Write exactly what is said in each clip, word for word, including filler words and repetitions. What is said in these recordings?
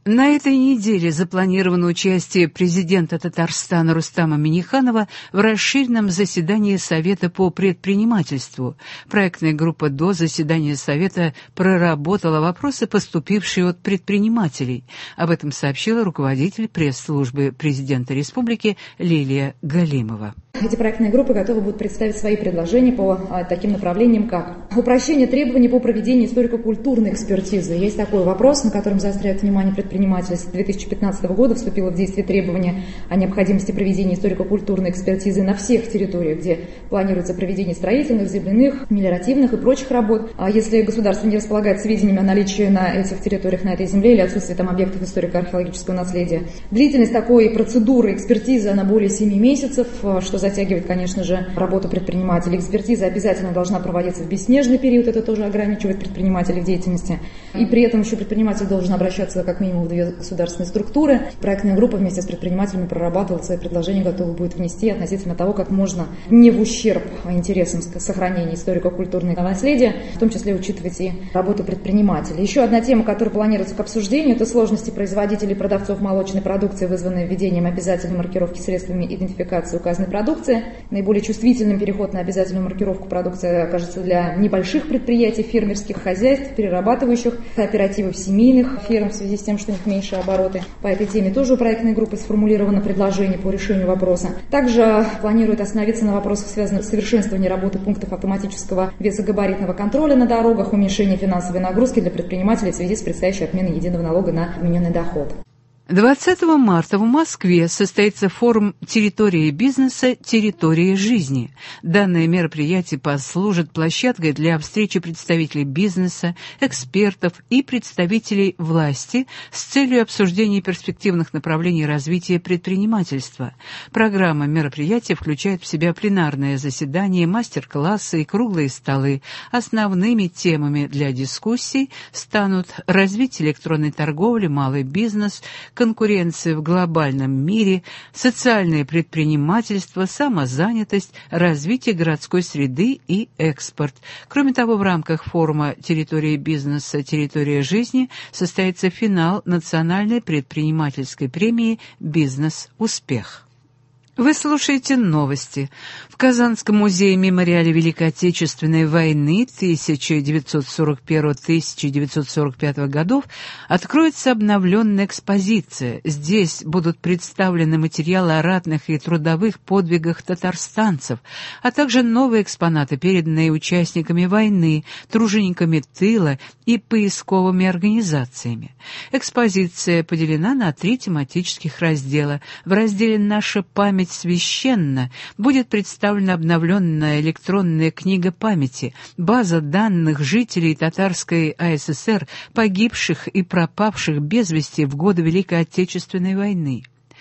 На этой неделе запланировано участие президента Татарстана Рустама Минниханова в расширенном заседании Совета по предпринимательству. Проектная группа до заседания Совета проработала вопросы, поступившие от предпринимателей. Об этом сообщила руководитель пресс-службы президента республики Лилия Галимова. Эти проектные группы готовы будут представить свои предложения по а, таким направлениям, как упрощение требований по проведению историко-культурной экспертизы. Есть такой вопрос, на котором заостряют внимание предприниматели. С две тысячи пятнадцатого года вступило в действие требование о необходимости проведения историко-культурной экспертизы на всех территориях, где планируется проведение строительных, земляных, мелиоративных и прочих работ. А если государство не располагает сведениями о наличии на этих территориях, на этой земле или отсутствии там объектов историко-археологического наследия. Длительность такой процедуры экспертизы, она более семи месяцев, что затягивает, конечно же, работу предпринимателей. Экспертиза обязательно должна проводиться в бесснежный период, это тоже ограничивает предпринимателей в деятельности. И при этом еще предприниматель должен обращаться как минимум в две государственные структуры. Проектная группа вместе с предпринимателями прорабатывала свои предложения, готова будет внести относительно того, как можно не в ущерб интересам сохранения историко-культурного наследия, в том числе учитывать и работу предпринимателей. Еще одна тема, которая планируется к обсуждению, это сложности производителей и продавцов молочной продукции, вызванные введением обязательной маркировки средствами идентификации указанной продукции. Наиболее чувствительным переход на обязательную маркировку продукции окажется для небольших предприятий, фермерских хозяйств, перерабатывающих, кооперативов, семейных фирм в связи с тем, что у них меньше обороты. По этой теме тоже у проектной группы сформулировано предложение по решению вопроса. Также планирует остановиться на вопросах, связанных с совершенствованием работы пунктов автоматического весогабаритного контроля на дорогах, уменьшение финансовой нагрузки для предпринимателей в связи с предстоящей отменой единого налога на вмененный доход. двадцатого марта в Москве состоится форум «Территория бизнеса. Территория жизни». Данное мероприятие послужит площадкой для встречи представителей бизнеса, экспертов и представителей власти с целью обсуждения перспективных направлений развития предпринимательства. Программа мероприятия включает в себя пленарное заседание, мастер-классы и круглые столы. Основными темами для дискуссий станут развитие электронной торговли, малый бизнес, конкуренция в глобальном мире, социальное предпринимательство, самозанятость, развитие городской среды и экспорт. Кроме того, в рамках форума «Территория бизнеса. Территория жизни» состоится финал национальной предпринимательской премии «Бизнес-успех». Вы слушаете новости. В Казанском музее-мемориале Великой Отечественной войны тысяча девятьсот сорок первого — тысяча девятьсот сорок пятого годов откроется обновленная экспозиция. Здесь будут представлены материалы о ратных и трудовых подвигах татарстанцев, а также новые экспонаты, переданные участниками войны, тружениками тыла и поисковыми организациями. Экспозиция поделена на три тематических раздела. В разделе «Наша память священна» будет представлена обновленная электронная книга памяти, база данных жителей Татарской АССР, погибших и пропавших без вести в годы Великой Отечественной войны.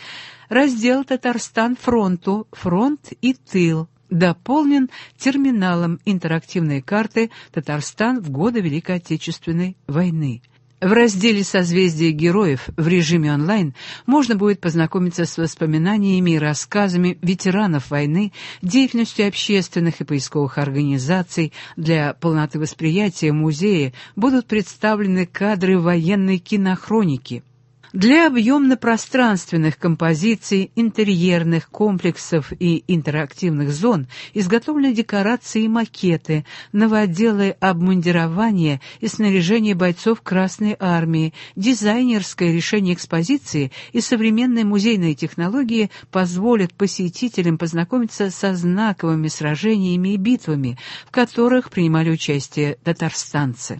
Раздел «Татарстан фронту. Фронт и тыл» дополнен терминалом интерактивной карты «Татарстан в годы Великой Отечественной войны». В разделе «Созвездие героев» в режиме онлайн можно будет познакомиться с воспоминаниями и рассказами ветеранов войны, деятельностью общественных и поисковых организаций. Для полноты восприятия музея будут представлены кадры военной кинохроники. Для объемно-пространственных композиций, интерьерных комплексов и интерактивных зон изготовлены декорации и макеты, новоделы обмундирования и снаряжение бойцов Красной Армии. Дизайнерское решение экспозиции и современные музейные технологии позволят посетителям познакомиться со знаковыми сражениями и битвами, в которых принимали участие татарстанцы.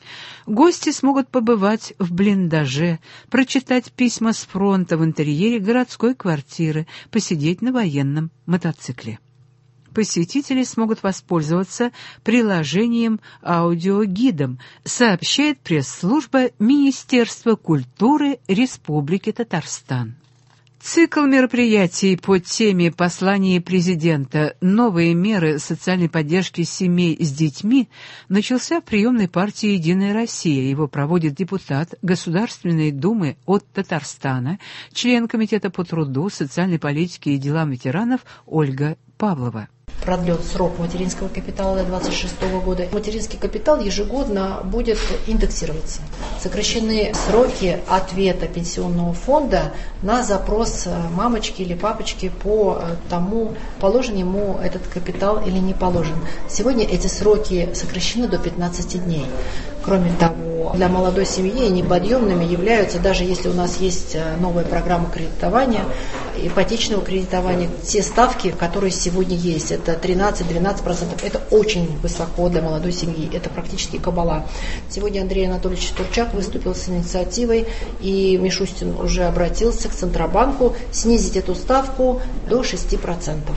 Гости смогут побывать в блиндаже, прочитать письма с фронта в интерьере городской квартиры, посидеть на военном мотоцикле. Посетители смогут воспользоваться приложением аудиогидом, сообщает пресс-служба Министерства культуры Республики Татарстан. Цикл мероприятий по теме послания президента «Новые меры социальной поддержки семей с детьми» начался в приемной партии «Единая Россия». Его проводит депутат Государственной Думы от Татарстана, член Комитета по труду, социальной политике и делам ветеранов Ольга Павлова. продлен срок материнского капитала до двадцать шестого года. Материнский капитал ежегодно будет индексироваться. Сокращены сроки ответа пенсионного фонда на запрос мамочки или папочки по тому, положен ему этот капитал или не положен. Сегодня эти сроки сокращены до пятнадцати дней. Кроме того, для молодой семьи неподъемными являются, даже если у нас есть новая программа кредитования, ипотечного кредитования, те ставки, которые сегодня есть, это тринадцать-двенадцать процентов, это очень высоко для молодой семьи, это практически кабала. Сегодня Андрей Анатольевич Турчак выступил с инициативой, и Мишустин уже обратился к Центробанку снизить эту ставку до шести процентов.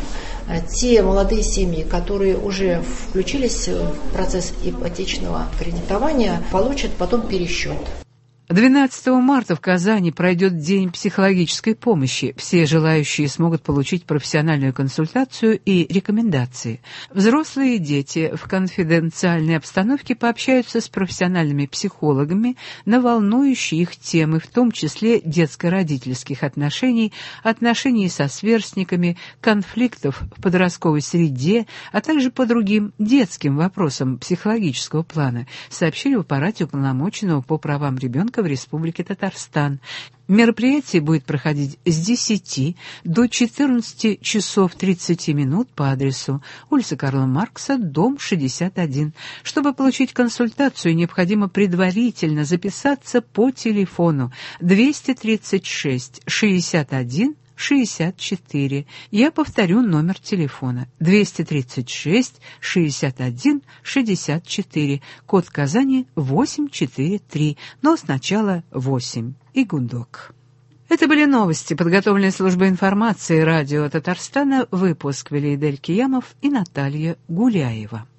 Те молодые семьи, которые уже включились в процесс ипотечного кредитования, получат потом пересчет. двенадцатого марта в Казани пройдет День психологической помощи. Все желающие смогут получить профессиональную консультацию и рекомендации. Взрослые и дети в конфиденциальной обстановке пообщаются с профессиональными психологами на волнующие их темы, в том числе детско-родительских отношений, отношений со сверстниками, конфликтов в подростковой среде, а также по другим детским вопросам психологического плана, сообщили в аппарате уполномоченного по правам ребенка в Республике Татарстан. Мероприятие будет проходить с десяти до четырнадцати часов тридцати минут по адресу улица Карла Маркса, дом шестьдесят один. Чтобы получить консультацию, необходимо предварительно записаться по телефону двести тридцать шесть шестьдесят один шестьдесят четыре. Я повторю номер телефона двести тридцать шесть шестьдесят один шестьдесят четыре. Код Казани восемь четыре три, но сначала восемь и гудок. Это были новости, подготовленные службой информации радио Татарстана. Выпуск вели Идель Киямов и Наталья Гуляева.